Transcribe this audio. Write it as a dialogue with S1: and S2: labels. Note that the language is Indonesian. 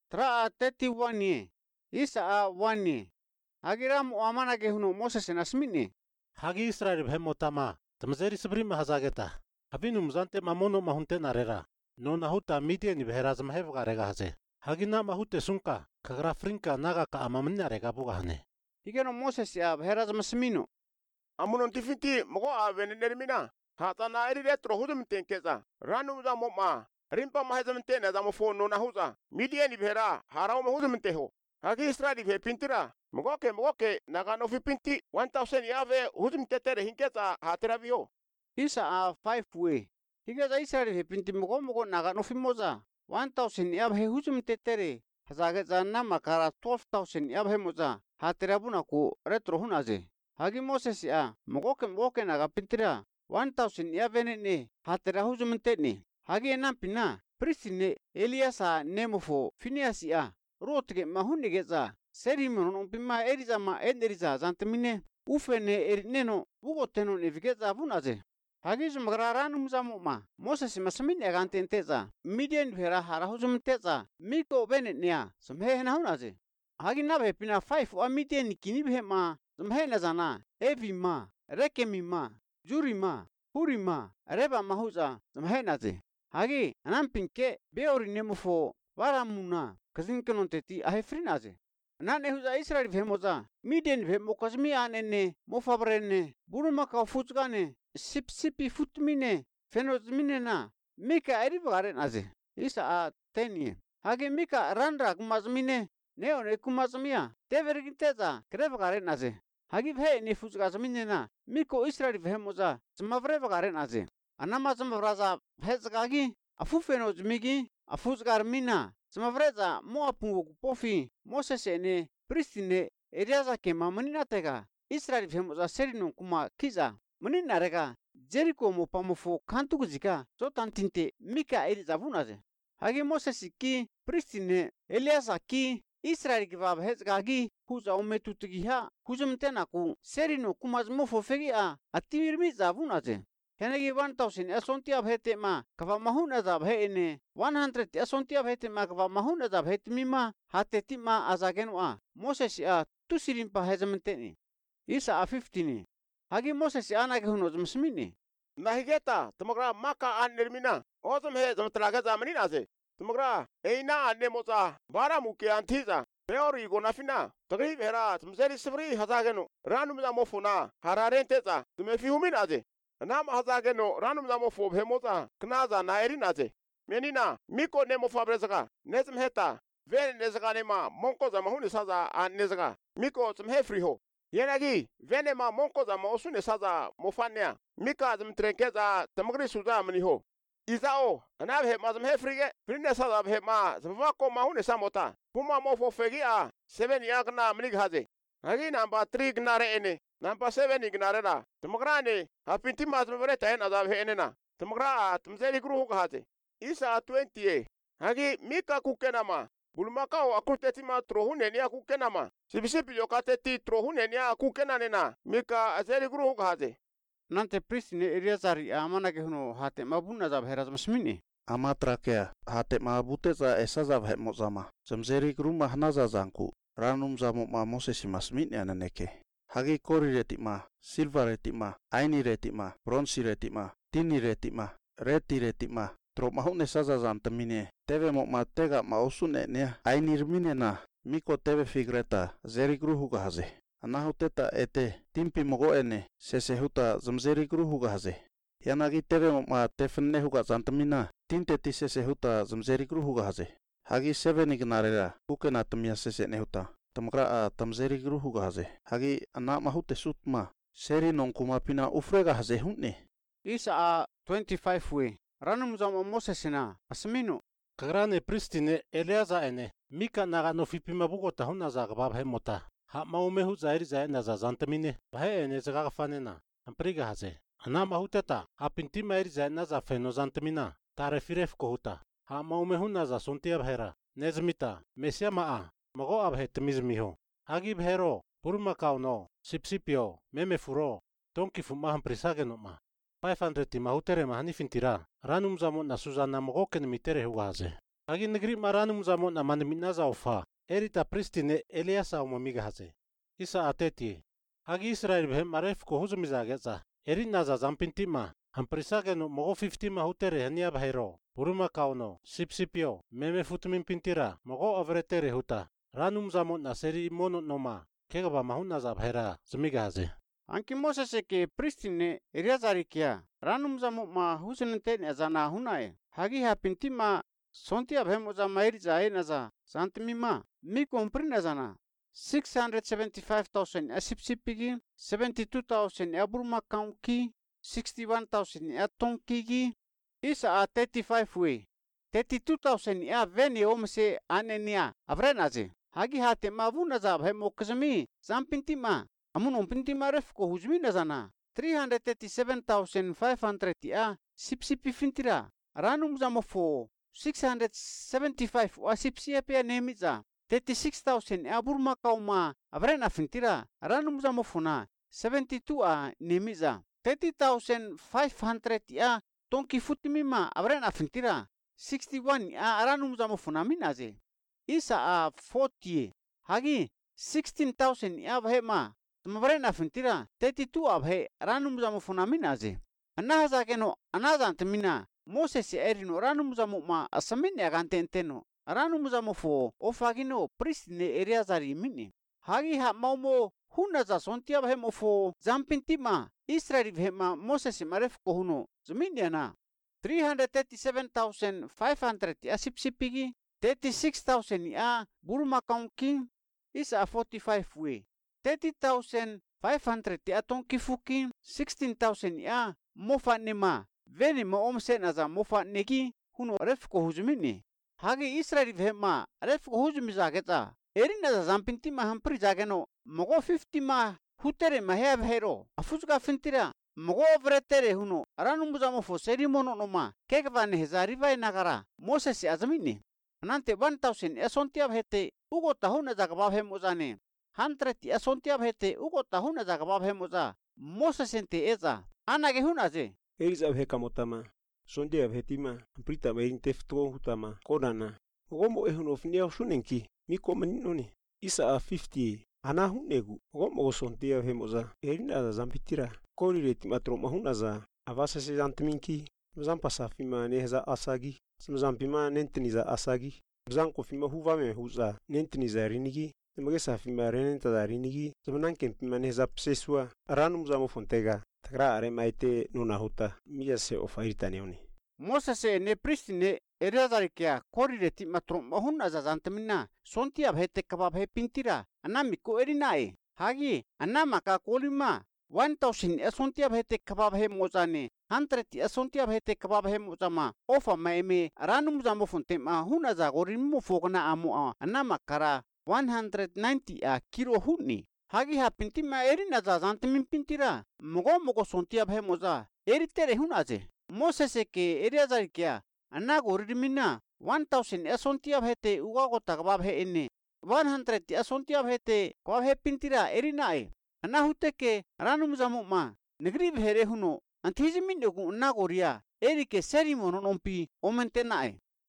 S1: Tra teti wani. Isa wani. Hagiram amana ke huno Moses nasmini.
S2: Hagi Israel bhemotama. Tamzeri sabrima hazageta. Habinu mzante mamono mahunte narera. No nahuta Midian beheraz mahevgarega haze. Hagina mahute sunka. Kagra frinka naga ka amamnarega bugahne.
S1: Higeno Moses ya beheraz masmino.
S3: Amunon tifinti mogo avenermina. Hata na eri retro hudum tenkeza. Ranum za moma. Rimpa mahazam tena za mofo no nahuza. Midian behera harau mahudum teho. Hagi Israel ve pintira. Mogoke nagano fi pinti 1000 yave hudum tetere hinkeza hateravio.
S1: Isa 5 way. Higeza Israel ve pinti mogo nagano fi moza. 1000 yave hudum tetere. Hazageza na makara 12000 yave moza. Hateravuna ku retro hunaze. Hagi Moses ya mogoke naga pintira. 1000 yave ne hatera hudum tene. Hagi nampina pristine Eliasa nemofo Phineas ya rotge mahunigeza serimonon umpima erizama enderiza zantemine ufene erineno bugoteno nevigeza vunaze. Hagi zumgraranum zamoma Moses masmin egantenteza Midian vera harahuzumteza miko benetnia sumhena hunaze. Hagi nabe pina 5 wa Midian kinibhema sumhena zana evima rekemima jurima hurima reba mahuza sumhenaze. Hagi anampinke beori nemofo varamuna kazinkenonti ahefrinaze. Nane huza Israel vemoza Midian vemokazmi anene mofabrene burumaka futsgane sipsipi futmine fenozmine na mika erivgaren aze. Isa teni. Hagi mika randra kumazmine neone kumazmia teverginteza krevgaren aze. Hagi ve ne futsgazmine na miko Israel vemoza smavrevgaren aze. Anamazm vraza Hezgagi, afufenozmigi, afuzgarmina, smavreza moapungu pofi, Mosesene, pristine, eriaza kema maninatega, Israel femoza serino kuma kiza, maninarega, Jericho mopamofo kantuguzika, zotantinte, mika erizavunaze. Hagi Mosesiki, pristine, Eliasa ki, Israel givab Hezgagi, huza umetutugiha, huzumtenaku, serino kumazmofo fegia, atimirmiza vunaze. Henegi 1000 asontia bhete ma kava mahuna za bhene 100 asontia bhete ma kava mahuna za bhete mima hateti ma azagenwa Moses ya tusirin pa hezamteni. Isa 15 hagi Moses ana ke huno zmsmini.
S3: Nahigeta tumagra maka anermina ozum he zamtraga zamani naze. Tumagra eina anemoza bara muke antiza beori gonafina tagri vera tumzeri sivri hazageno ranum za mofuna hararenteza tumefi huminaze. Nam hazageno ranum zamo fob hemoza knaza na erinaze. Menina miko nemo fabrezaka nezm heta ven nezaka nema monko zama huni saza an nezaka miko zum hefriho. Yenagi venema monko zama osune saza mofania mika zum trenkeza tamgri suza mniho. Izao anav he mazm hefrige prine saza he ma zvako mahune samota puma mofo fegia 7 yagna mnighaze. Hagi namba 3 gnare ene Nampa 7 ignarena. Tumugrane hapinti mazmureta en azab henena. Tumugra tumzeli gru hukahate. Isa 20 hagi mika kukenama. Bulmakao akuteti ma trohune ni akukenama. Sibisipi yokateti trohune ni akukenanena. Mika azeli gru hukahate.
S1: Nante pristine eriazari amana ke huno hate mabun azab herazmasmini.
S4: Amatrakea hate mabuteza esazab hemozama. Zamzeri gru mahnaza zanku. Ranum zamo ma Moses masmini ananeke. Hagi kori retima, silva retima, aini retima, bronsi retima, tini retima, reti retima, tro mahune saza zantamine, teve ma tega ma osune nea, aini rmine na, miko teve figreta, zeri gruhuga haze. Anahu teta ete, timpi mogo ene, sese huta zamzeri gruhuga haze. Yanagi teve ma tefne huga zantamina, tinte ti sese huta zamzeri gruhuga haze. Hagi 7 ignarera, uke na tamia sese nehuta. Tamgra tamzeri gruhuga haze. Hagi anak mahute sutma. Seri nongkuma pina ufrega haze hunne.
S1: Isa 25 we. Ranum zama Mosesina asmino.
S2: Kagrane pristine Eleaza ene. Mika naga no fipima bugota huna za gabab hemota. Ha maumehu zairi zaina za zantamine. Bahe ene zaga fanena. Ampriga haze. Anak mahuteta. Ha pintima eri zaina za feno zantamina. Tare firef kohuta. Ha maumehu na za suntia bhera. Nezmita. Mesia maa. Mago abhe temizmiho. Hagi bhero, purmakao no, sipsipio, meme furo, donki fumahan prisageno ma. 500 mahutere mahani fintira, ranum zamo na Suzana mogoken mitere hugaze. Hagi negeri maranum zamot na manimina zaufa. Erita pristine Eliasa umamiga haze. Isa ateti. Hagi Israel behem maref ko huzumizagetza. Erina za zampintima. Hamperisage no mogo 50 mahutere hania bahero. Uruma kauno. Sipsipio. Meme futumin pintira. Mogo avretere huta. Ranum zamot na seri mono noma. Kegaba mahuna za bahera. Zumiga haze.
S1: Anki Moses ke pristine Eleazar kia. Ranum zamot ma husunente ne zana hunae. Hagi hapintima sontia behem za mairi za naza. Santimima. Mi comprina zana. 675,000 asipsipigi, 72,000 aburma kaunki, 61,000 atonkigi, isa a 35 we. 32,000 a veni omse anenia avrenaze. Hagi hate mavuna za bhemo kazami, zampintima, amun pintima ref ko huzmina zana. 337,500 a sipsipi fintira. Ranum zamofo 675 a sipsiapia nemiza. 36,000 aburma kauma avrena fintira ranum zamofuna 72 a nemiza 30,500 a tonki futimima avrena fintira 61 a ranum zamofuna minaze isa a 40 hagi 16,000 a vhema mavrena fintira 32 a vhe ranum zamofuna minaze anaza keno anaza temina Moses erino ranum zamoma asamine agantenteno Ranum zamofo ofagino pristine Eleazari mini. Hagi ha maumo huna za sontia behemofo zampintima Israel behema Moses maref kohuno zminiana 337,500 asipsipigi 36,000 a burma kaunki isa 45 we 30,500 a tonkifuki 16,000 a mofa nema veni ma omsena za mofa negi huno ref kohuzmini. Hagi Israel vema ref huzumizageta erina za zampintima hampri zageno mogo 50 ma hutere ma have hero afuzga fintira mogo vretere huno ranum zamofo serimono noma kekvane hezari vai nagara Moses azamini nante 1,000 esontia hete ugo tahuna zagaba hemozane 100 esontia hete ugo tahuna zagaba hemoza Moses ente eza anage hunaze
S5: Eriza hekamotama Sondia hetima, prita beintefto hutama, kodana. Gomo ehuno fnia sunenki, miko maninoni. Isa a 50, anahu negu. Gomo sondia hemoza, erina zampitira. Kori reti matro mahunaza, avasa se zantiminki. Zampasa fima nehza asagi, zampima nentiniza asagi. Zanko fima huvame huza, nentiniza rinigi. Magesa fima renenta da rinigi. Zamananken fima nehza psesua, ranum zamo fontega. Takra are maite nuna huta mia se ofairita neoni.
S1: Moses ne pristine Eleazar kia korireti matro mahuna za zantamina sontia bhete kabab he pintira anamiko erinae hagi anamaka kolima 1,000 esontia bhete kabab he mozane 100 esontia bhete kabab he mozama ofa maime ranum zamo fonte mahuna za gorimu fogna amu anamakara 190 a kilo huni hagi ha pintima erina za zantamin pintira mogo sontia bhe moza eritere hunaze Moses ke Eleazar kia anna gorimina 1,000 esontia bhete ugago takbab he enne 100 esontia bhete kwa he pintira erinae anna huteke ranum zamuma negri bhere huno anthijimin yogu anna goria erike serimono nompi omentenae